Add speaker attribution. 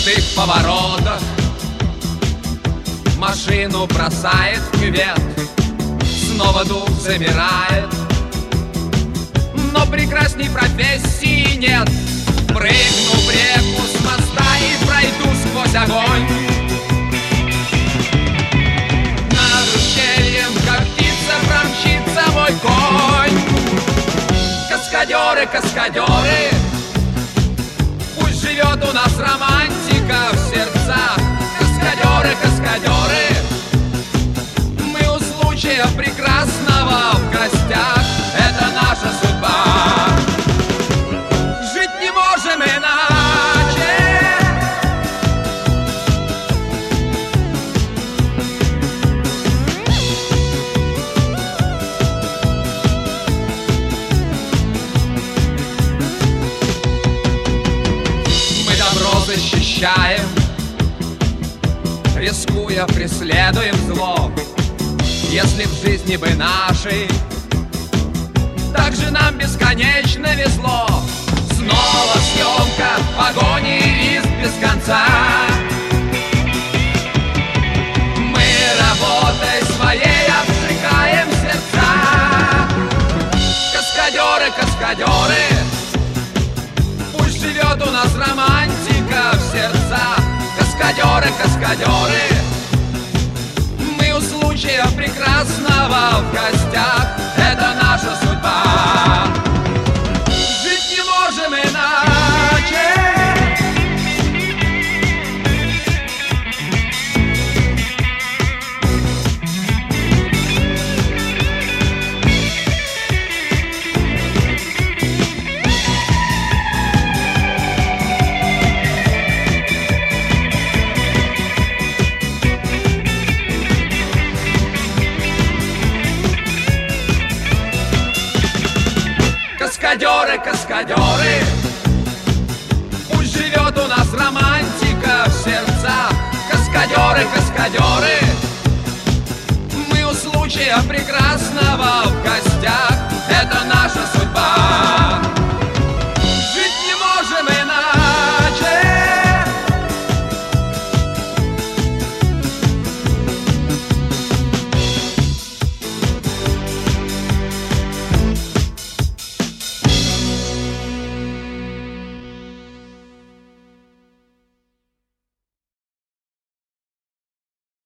Speaker 1: крутых поворотах машину бросает в кювет. Снова дух замирает, но прекрасней профессии нет. Прыгну в реку с моста и пройду сквозь огонь. Над ущельем, как птица, промчится мой конь. Каскадеры, каскадеры, пусть живет у нас романтика в сердцах. Каскадеры, каскадеры, мы у случая прекрасного в гостях. Это наша судьба, жить не можем иначе. Мы добро защищаем, рискуя, преследуем зло. Если в жизни бы нашей так же нам бесконечно везло. Снова съемка, погони, риск без конца. Мы работой своей обжигаем сердца. Каскадеры, каскадеры, пусть живет у нас романтика в сердцах. Каскадеры, каскадеры, мы у случая прекрасного в гостях. Это наша судьба, жить не можем иначе. Каскадеры, каскадеры, пусть живет у нас романтика в сердцах. Каскадеры, каскадеры, мы у случая прекрасного в гостях.